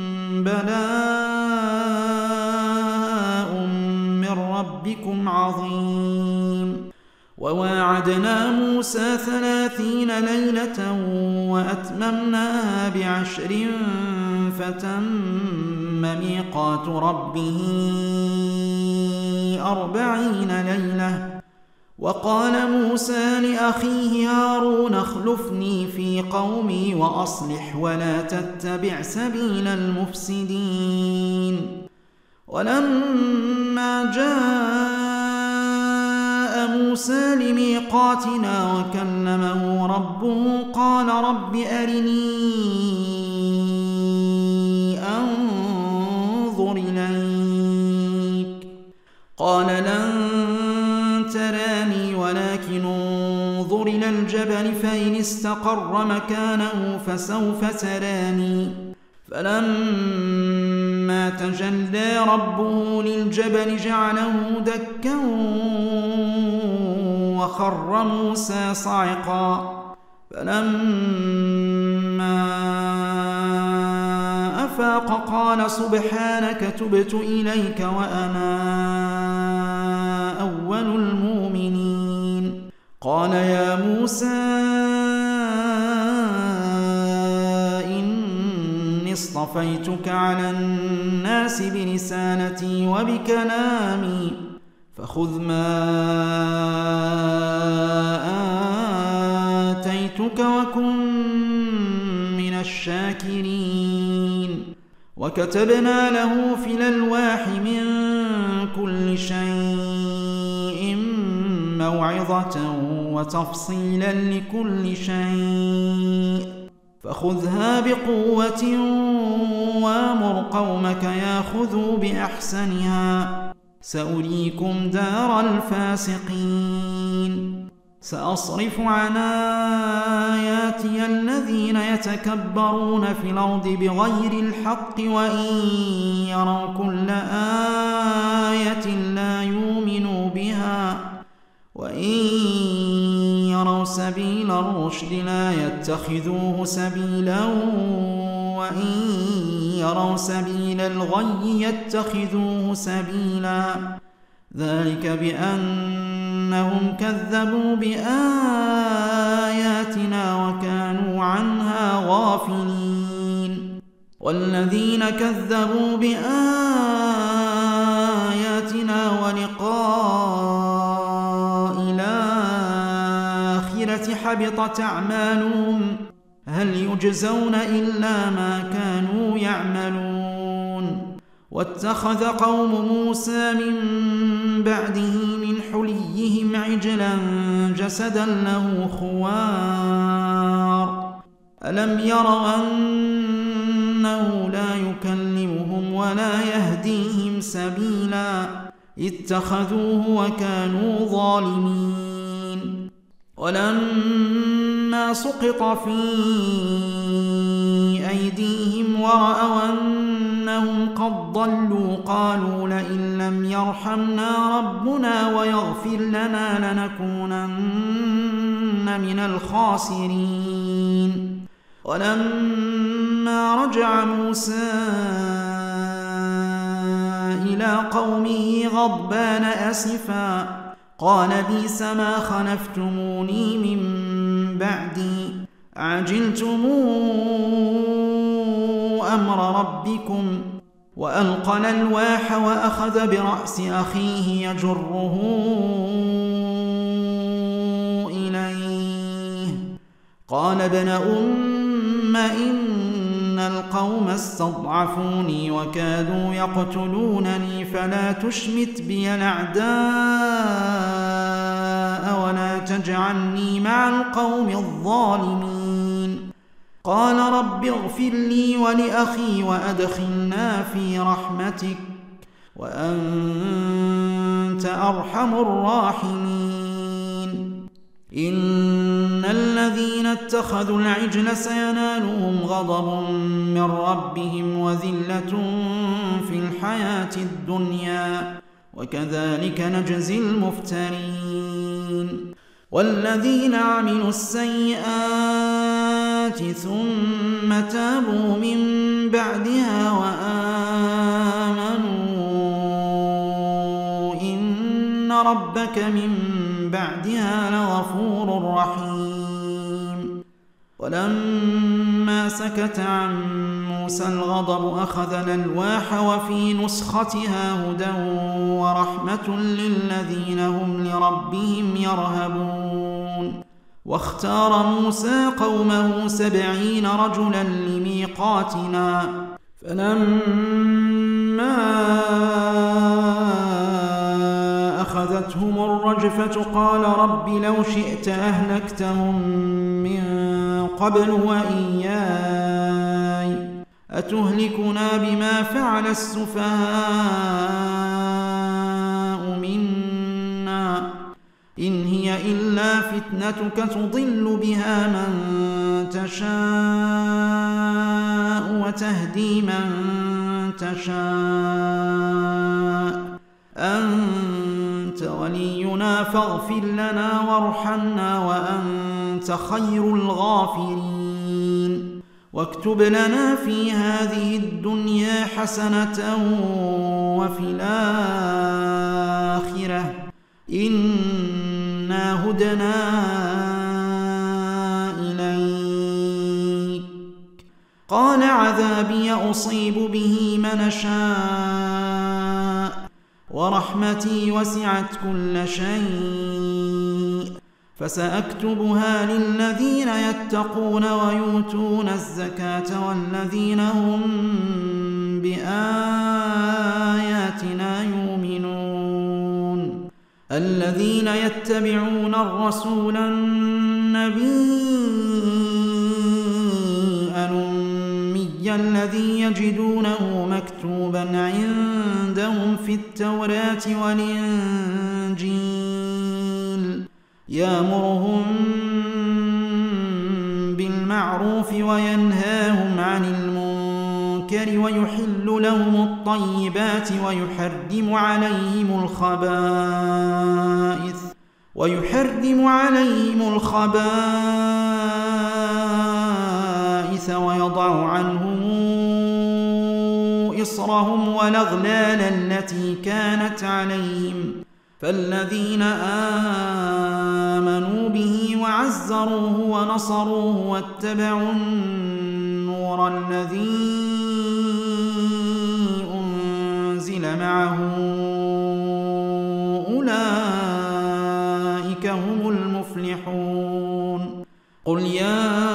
Speaker 1: بلاء من ربكم عظيم وواعدنا موسى 30 ليلة وأتممناها ب10 فتم ميقات ربه 40 ليلة وقال موسى لأخيه هارون اخلفني في قومي وأصلح ولا تتبع سبيل المفسدين ولما جاء موسى لميقاتنا وكلمه ربه قال رب أرني أنظر إليك قال لن تراني ولكن انظر إلى الجبل فإن استقر مكانه فسوف تراني فلما تجلى ربه للجبل جعله دكا وخر موسى صعقا فلما أفاق قال سبحانك تبت إليك وأنا أول المؤمنين قال يا موسى اصطفيتك على الناس برسالتي وبكلامي فخذ ما آتيتك وكن من الشاكرين وكتبنا له في الألواح من كل شيء موعظة وتفصيلا لكل شيء فخذها بقوة وامر قومك ياخذوا بأحسنها سأريكم دار الفاسقين سأصرف عن آياتي الذين يتكبرون في الأرض بغير الحق وإن يروا كل آية لا يؤمنوا بها وإن يروا سبيل الرشد لا يتخذوه سبيلا وإن يروا سبيل الغي يتخذوه سبيلا ذلك بأنهم كذبوا بآياتنا وكانوا عنها غافلين. والذين كذبوا بآياتنا ولقاء الآخرة حبطت أعمالهم هل يجزون إلا ما كانوا يعملون. واتخذ قوم موسى من بعده من حليهم عجلا جسدا له خوار ألم يروا أنه لا يكلمهم ولا يهديهم سبيلا اتخذوه وكانوا ظالمين. ولما سقط في أيديهم ورأوا أنهم قد ضلوا قالوا لئن لم يرحمنا ربنا ويغفر لنا لنكونن من الخاسرين. ولما رجع موسى إلى قومه غضبان أسفا قال بئس ما خلفتموني من بعدي عجلتم أمر ربكم. وألقى الألواح وأخذ برأس أخيه يجره إليه قال ابن أم إن القوم استضعفوني وكادوا يقتلونني فلا تشمت بي الأعداء ولا تجعلني مع القوم الظالمين. قال رب اغفر لي ولأخي وأدخلنا في رحمتك وأنت أرحم الراحمين. إن الذين اتخذوا العجل سينالهم غضب من ربهم وذلة في الحياة الدنيا وكذلك نجزي المفترين. والذين عملوا السيئات ثم تابوا من بعدها وآمنوا إن ربك من بعدها لغفور رحيم. ولما سكت عن موسى الغضب أخذ الألواح وفي نسختها هدى ورحمة للذين هم لربهم يرهبون. واختار موسى قومه 70 رجلا لميقاتنا فلما أخذتهم الرجفة قال رب لو شئت أهلكتهم من قبل وإياي أتهلكنا بما فعل السفهاء منا إن هي إلا فتنتك تضل بها من تشاء وتهدي من تشاء أنت ولينا فاغفر لنا وارحمنا وأنت خير الغافرين. واكتب لنا في هذه الدنيا حسنة وفي الآخرة إنا هدنا إليك. قال عذابي أصيب به من أشاء ورحمتي وسعت كل شيء فسأكتبها للذين يتقون ويؤتون الزكاة والذين هم بآياتنا يؤمنون. الذين يتبعون الرسول النبي الأمي الذي يجدونه مكتوبا عندهم في التوراة والإنجيل يأمرهم بالمعروف وينهاهم عن المنكر ويحل لهم الطيبات ويحرم عليهم الخبائث ويضع عنهم إصرهم والأغلال التي كانت عليهم فالذين آمنوا به وعزروه ونصروه واتبعوا النور الذي أنزل معه أولئك هم المفلحون. قل يا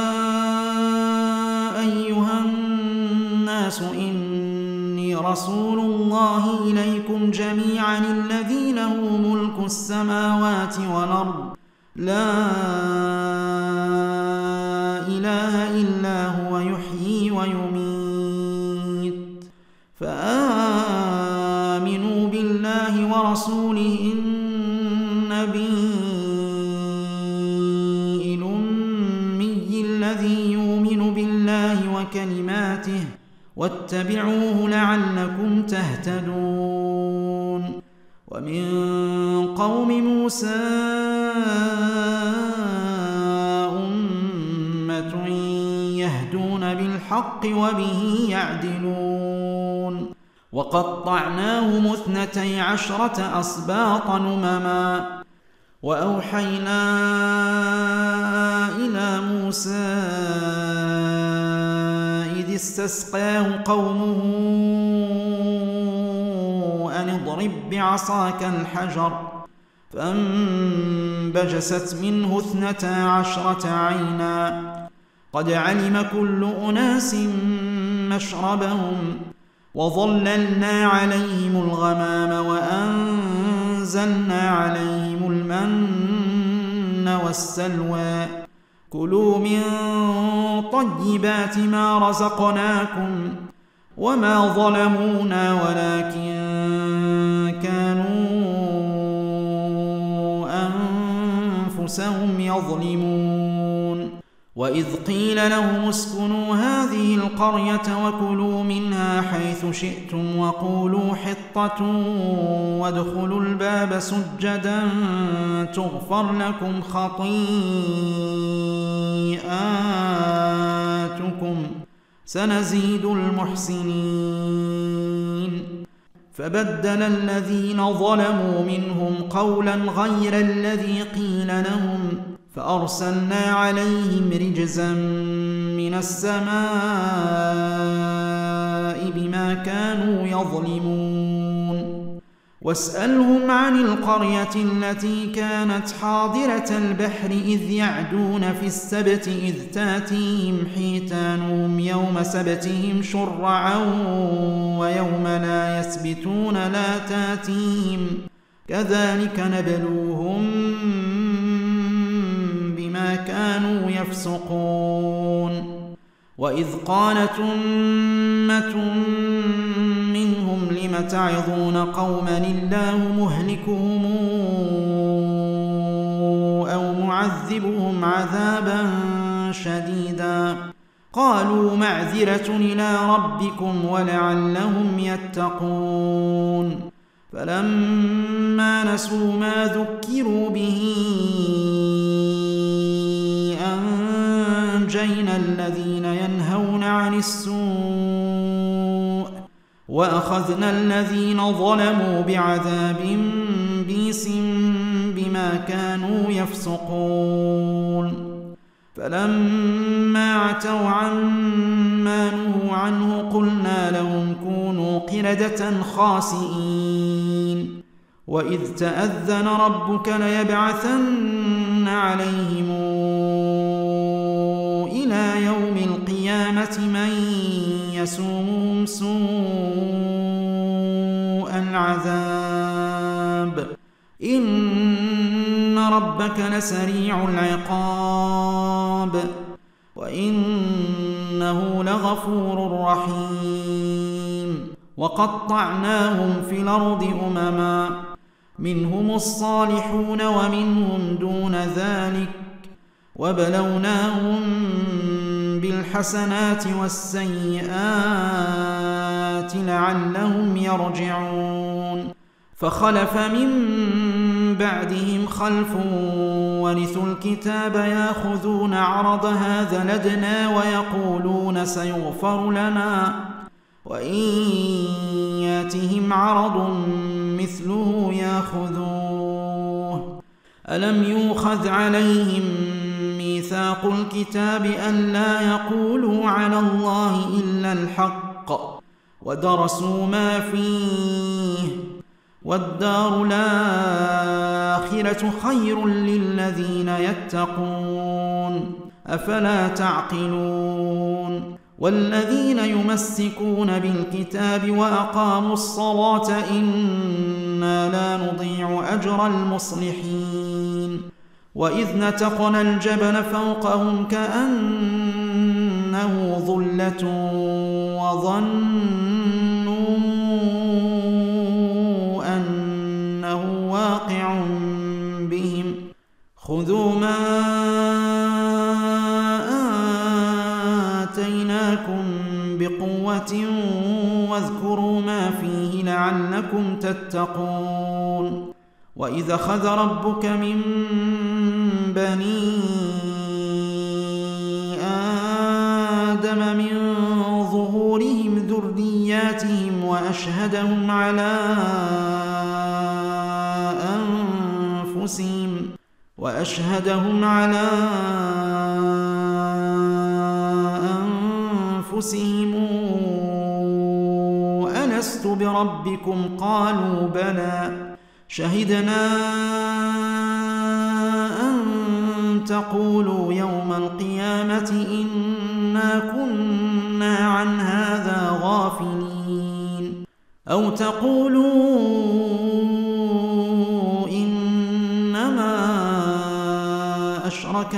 Speaker 1: أيها الناس إني رسول الله إليكم جميعا الذي له ملك السماوات والأرض لا إله إلا هو يحيي ويميت فآمنوا بالله ورسوله النبي الأمي الذي يؤمن بالله وكلماته واتبعوه لعلكم تهتدون. ومن قوم موسى أمة يهدون بالحق وبه يعدلون. وقطعناهم 12 أسباطا أمما وأوحينا إلى موسى إذ استسقاه قومه أن اضرب بعصاك الحجر فانبجست منه 12 عينا قد علم كل أناس مشربهم وظللنا عليهم الغمام وأنزلنا عليهم المن والسلوى كلوا من طيبات ما رزقناكم وما ظلمونا ولكن كانوا أنفسهم يظلمون. وإذ قيل لهم اسكنوا هذه القرية وكلوا منها حيث شئتم وقولوا حطة وادخلوا الباب سجدا تغفر لكم خطيئاتكم سنزيد المحسنين. فبدل الذين ظلموا منهم قولا غير الذي قيل لهم فأرسلنا عليهم رجزا من السماء بما كانوا يظلمون. واسألهم عن القرية التي كانت حاضرة البحر إذ يعدون في السبت إذ تاتيهم حيتانهم يوم سبتهم شرعا ويوم لا يسبتون لا تاتيهم كذلك نبلوهم بما كانوا يفسقون. وإذ قالت أمة منهم لم تعظون قوما الله مهلكهم أو معذبهم عذابا شديدا قالوا معذرة إلى ربكم ولعلهم يتقون. فلما نسوا ما ذكروا به أنجينا الذين ينهون عن السوء وأخذنا الذين ظلموا بعذاب بئس بما كانوا يفسقون. فلما عتوا عما نهوا عنه قلنا لهم كونوا قردة خاسئين. وإذ تأذن ربك ليبعثن عليهم إلى يوم القيامة من يسومهم سوء العذاب إن ربك لسريع العقاب وإنه لغفور رحيم. وقطعناهم في الأرض أمما منهم الصالحون ومنهم دون ذلك وبلوناهم بالحسنات والسيئات لعلهم يرجعون. فخلف من بعدهم خلف ورثوا الكتاب ياخذون عرض هذا الأدنى ويقولون سيغفر لنا وإن ياتهم عرض مثله ياخذوه ألم يؤخذ عليهم ميثاق الكتاب ألا يقولوا على الله إلا الحق ودرسوا ما فيه والدار الآخرة خير للذين يتقون أفلا تعقلون والذين يمسكون بالكتاب وأقاموا الصلاة إنا لا نضيع أجر المصلحين وإذ نتقنا الجبل فوقهم كأنه ظلة وظنوا أنه واقع بهم خذوا ما آتيناكم بقوة واذكروا ما فيه لعلكم تتقون وإذا أخذ ربك من بني آدم من ظهورهم ذرياتهم وأشهدهم على أنفسهم ألست بربكم قالوا بلى شهدنا أن تقولوا يوم القيامة إنا كنا عن هذا غافلين أو تقولوا إنما أشرك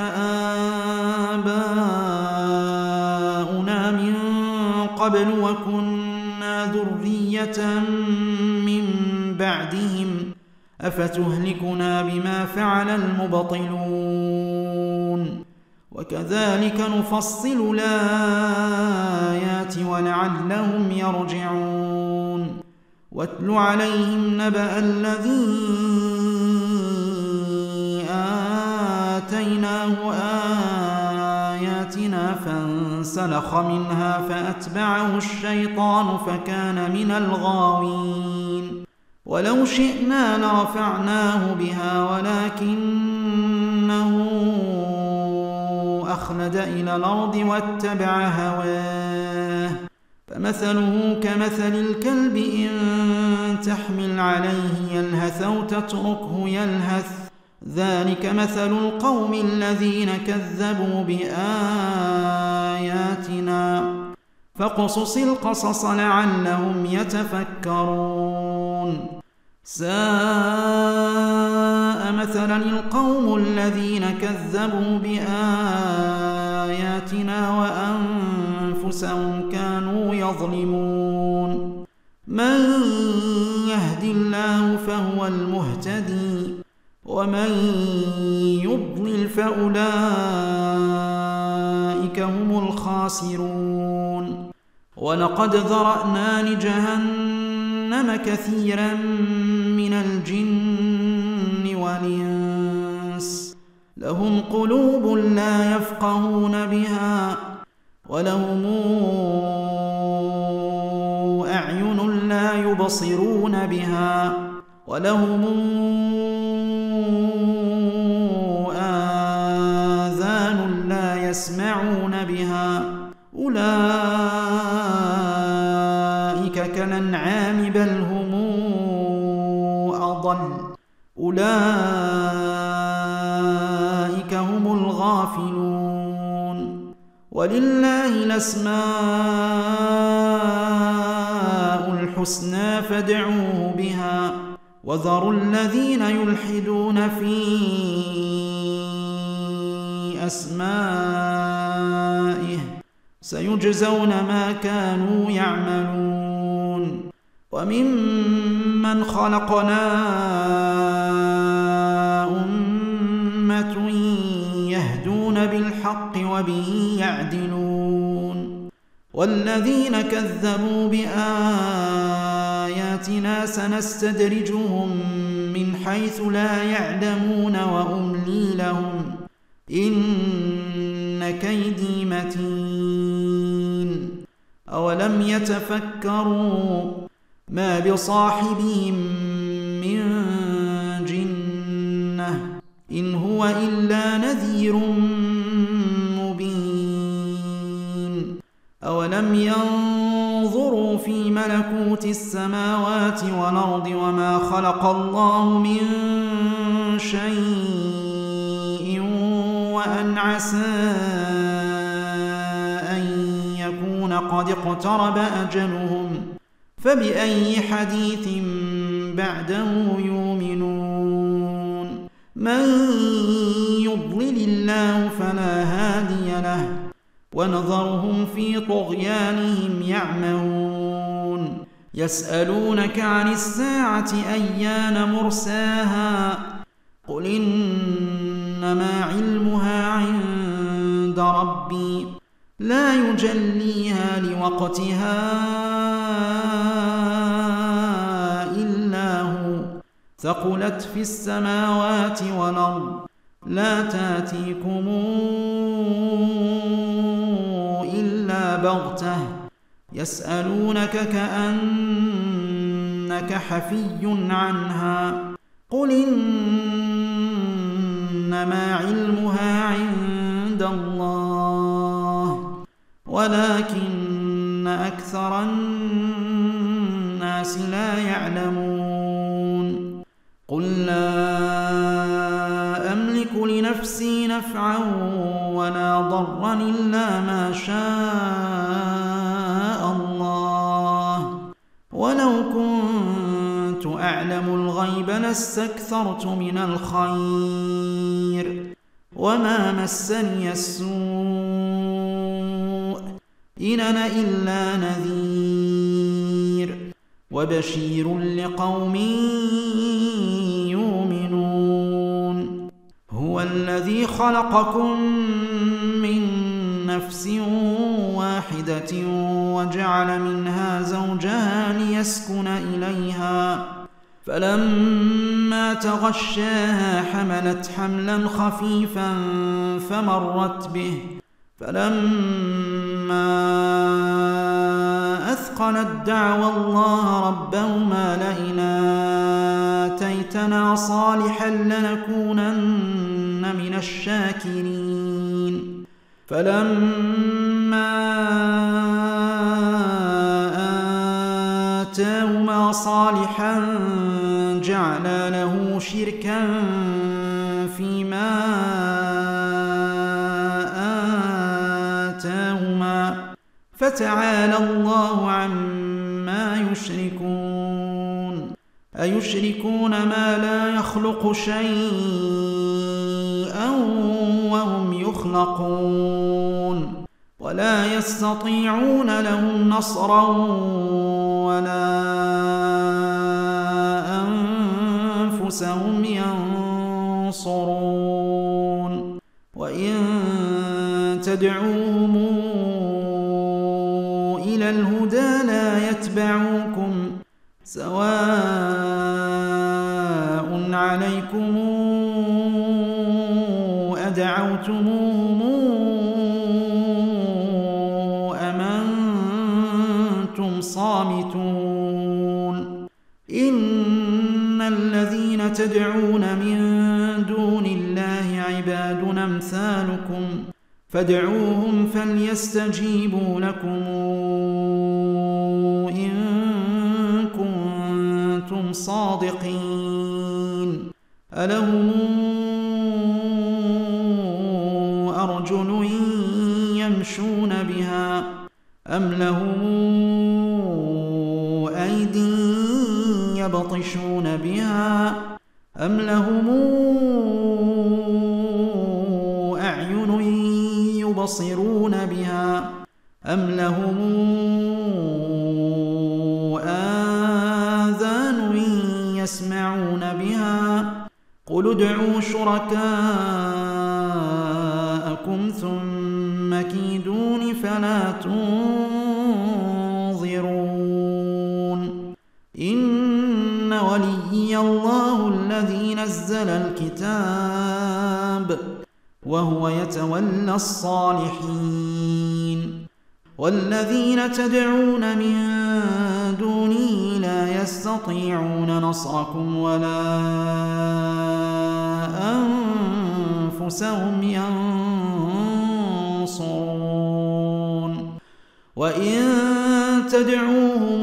Speaker 1: آباؤنا من قبل وكنا ذرية من بعدهم أفتهلكنا بما فعل المبطلون وكذلك نفصل الآيات ولعلهم يرجعون واتل عليهم نبأ الذي آتيناه آياتنا فانسلخ منها فأتبعه الشيطان فكان من الغاوين ولو شئنا لرفعناه بها ولكنه أخلد إلى الأرض واتبع هواه فمثله كمثل الكلب إن تحمل عليه يلهث أو تتركه يلهث ذلك مثل القوم الذين كذبوا بآياتنا فاقصص القصص لعلهم يتفكرون ساء مثلا القوم الذين كذبوا بآياتنا وأنفسهم كانوا يظلمون من يهد الله فهو المهتدي ومن يضلل فأولئك هم الخاسرون ولقد ذرأنا لجهنم كثيرا من الجن والإنس لهم قلوب لا يفقهون بها ولهم أعين لا يبصرون بها ولهم آذان لا يسمعون بها أولئك كالأنعام بل هم أضل أولئك هم الغافلون ولله الأسماء الحسنى فادعوه بها وذروا الذين يلحدون في أسمائه سيجزون ما كانوا يعملون وممن خلقنا أمة يهدون بالحق وبه يعدلون والذين كذبوا بآياتنا سنستدرجهم من حيث لا يعلمون وأملي لهم إن كيدي متين أولم يتفكروا ما بصاحبهم من جنة إن هو إلا نذير مبين أولم ينظروا في ملكوت السماوات والأرض وما خلق الله من شيء وأن عسى أن يكون قد اقترب أجلهم فبأي حديث بعده يؤمنون من يضلل الله فلا هادي له ونذرهم في طغيانهم يعمهون يسألونك عن الساعة أيان مرساها قل إنما علمها عند ربي لا يجليها لوقتها إلا هو ثقلت في السماوات والأرض لا تأتيكم إلا بغتة يسألونك كأنك حفي عنها قل إنما علمها عند الله ولكن أكثر الناس لا يعلمون قل لا أملك لنفسي نفعا ولا ضرا إلا ما شاء الله ولو كنت أعلم الغيب لاستكثرت من الخير وما مسني السوء إن أنا إلا نذير وبشير لقوم يؤمنون هو الذي خلقكم من نفس واحدة وجعل منها زوجها ليسكن إليها فلما تغشاها حملت حملا خفيفا فمرت به فلما أثقلت دعوى الله ربهما لئن آتيتنا صالحا لنكونن من الشاكرين فلما آتاهما صالحا جعلا له شركا فيما آتاهما فتعالى الله عما يشركون أيشركون ما لا يخلق شيئا وهم يخلقون ولا يستطيعون لهم نصرا ولا أنفسهم ينصرون وإن تدعوهم إلى الهدى لا يتبعوكم سواء عليكم أدعوتموهم أم أنتم صامتون إن الذين تدعون من دون الله عباد أمثالكم فادعوهم فليستجيبوا لكم إن كنتم صادقين ألهم أرجل يمشون بها أم لهم أيدي يبطشون بها أم لهم أعين يبصرون بها أم لهم آذان يسمعون بها قل ادعوا شركاءكم ثم كيدون فلا تنظرون إن وليي الله الذي نزل الكتاب وهو يتولى الصالحين والذين تدعون من دونه لا يستطيعون نصركم ولا أنفسهم ينصرون وإن تدعوهم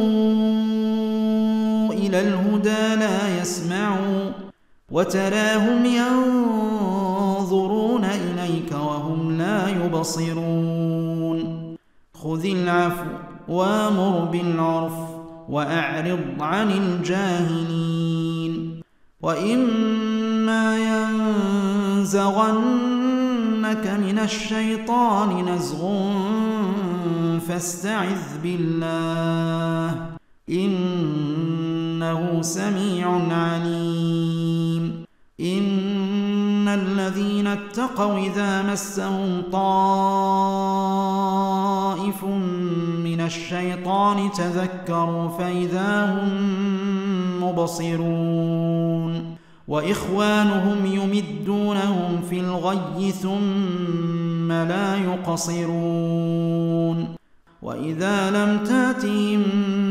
Speaker 1: إلى الهدى لا يسمعوا وتراهم ينظرون إليك وهم لا يبصرون خذ العفو وامر بالعرف وأعرض عن الجاهلين وإما ينزغنك من الشيطان نزغ فاستعذ بالله إنه سميع عليم إن الذين اتقوا إذا مسهم طائف من الشيطان تذكروا فإذا هم مبصرون وإخوانهم يمدونهم في الغي ثم لا يقصرون وإذا لم تأتهم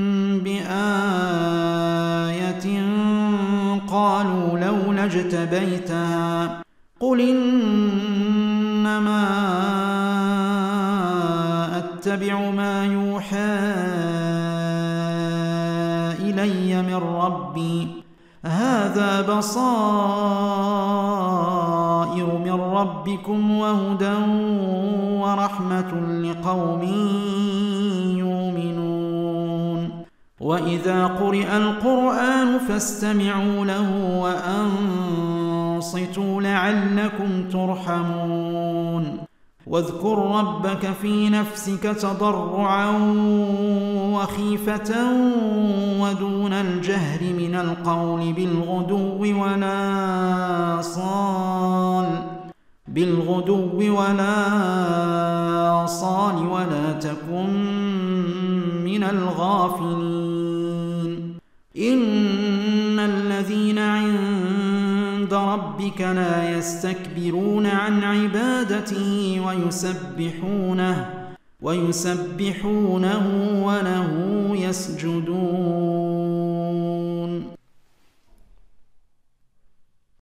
Speaker 1: بآية قالوا لولا اجتبيتها قل إنما أتبع ما يوحى إلي من ربي هذا بصائر من ربكم وهدى ورحمة لقوم يؤمنون وإذا قرئ القرآن فاستمعوا له وأنصتوا لعلكم ترحمون واذكر ربك في نفسك تضرعا وخيفة ودون الجهر من القول بالغدو ولا صال ولا تكن من الغافلين إن الذين عند ربك لا يستكبرون عن عبادته ويسبحونه وله يسجدون